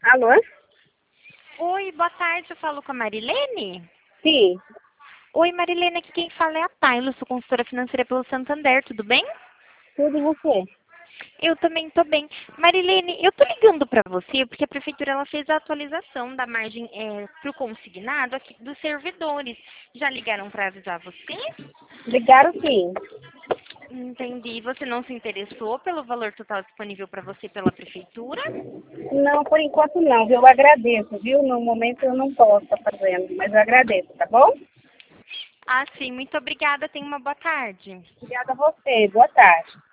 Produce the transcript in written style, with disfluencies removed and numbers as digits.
Alô? Oi, boa tarde, eu falo com a Marilene? Sim, Oi, Marilene, aqui quem fala é a Tayla, sou consultora financeira pelo Santander, tudo bem? tudo e você? Eu também tô bem. Marilene, eu tô ligando para você porque a prefeitura ela fez a atualização da margem para o consignado aqui dos servidores. Já ligaram para avisar você? Ligaram sim. Entendi. Você não se interessou pelo valor total disponível para você pela prefeitura? Não, por enquanto não, viu? Eu agradeço, viu? No momento eu não posso estar fazendo, mas eu agradeço, tá bom? Ah, sim, muito obrigada. Tenha uma boa tarde. Obrigada a você. Boa tarde.